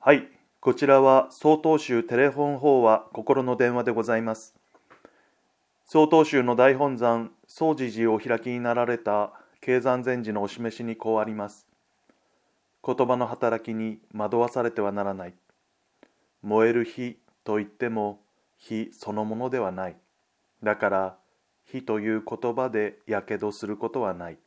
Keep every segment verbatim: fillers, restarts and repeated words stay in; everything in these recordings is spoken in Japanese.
はい、こちらは曹洞宗テレフォン法話心の電話でございます。曹洞宗の大本山総持寺をお開きになられた経山禅師のお示しにこうあります。言葉の働きに惑わされてはならない。燃える火といっても火そのものではない。だから火という言葉でやけどすることはない。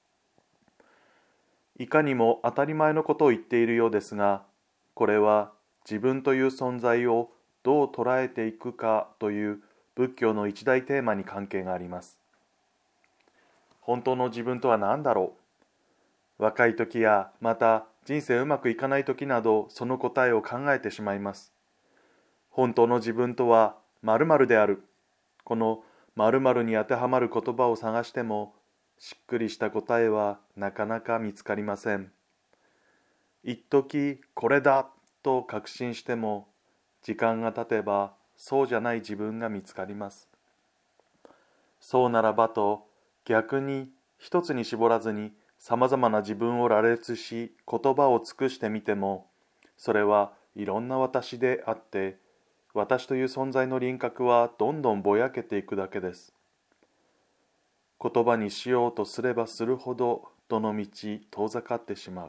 いかにも当たり前のことを言っているようですが、これは自分という存在をどう捉えていくかという仏教の一大テーマに関係があります。本当の自分とは何だろう。若い時やまた人生うまくいかない時などその答えを考えてしまいます。本当の自分とは〇〇である。この〇〇に当てはまる言葉を探してもしっくりした答えはなかなか見つかりません。一時これだと確信しても時間が経てばそうじゃない自分が見つかります。そうならばと逆に一つに絞らずにさまざまな自分を羅列し言葉を尽くしてみてもそれはいろんな私であって私という存在の輪郭はどんどんぼやけていくだけです。言葉にしようとすればするほどどの道遠ざかってしまう。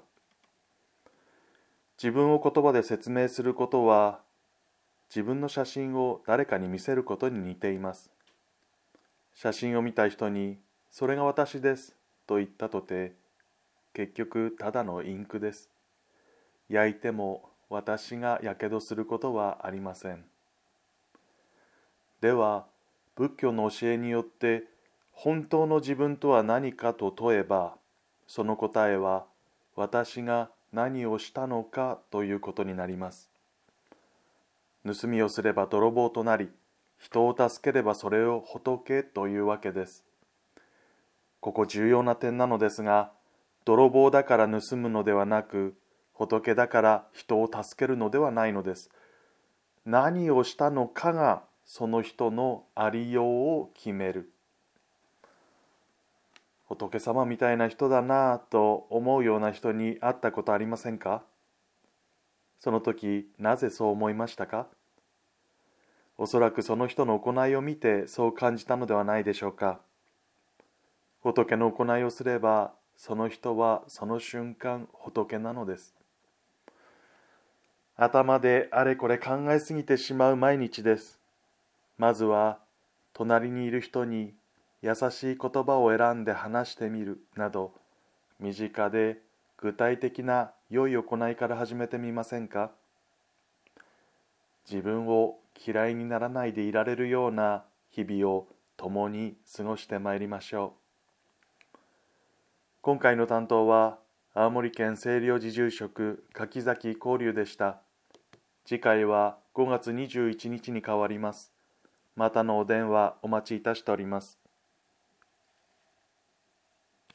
自分を言葉で説明することは自分の写真を誰かに見せることに似ています。写真を見た人にそれが私ですと言ったとて結局ただのインクです。焼いても私がやけどすることはありません。では仏教の教えによって本当の自分とは何かと問えばその答えは私が何をしたのかということになります。盗みをすれば泥棒となり、人を助ければそれを仏というわけです。ここ重要な点なのですが、泥棒だから盗むのではなく、仏だから人を助けるのではないのです。何をしたのかがその人のありようを決める。仏様みたいな人だなぁと思うような人に会ったことありませんか？その時なぜそう思いましたか？おそらくその人の行いを見てそう感じたのではないでしょうか。仏の行いをすればその人はその瞬間仏なのです。頭であれこれ考えすぎてしまう毎日です。まずは隣にいる人に優しい言葉を選んで話してみるなど身近で具体的な良い行いから始めてみませんか？自分を嫌いにならないでいられるような日々を共に過ごしてまいりましょう。今回の担当は青森県清涼寺住職柿崎光龍でした。次回はごがつにじゅういちにちに変わります。またのお電話お待ちいたしております。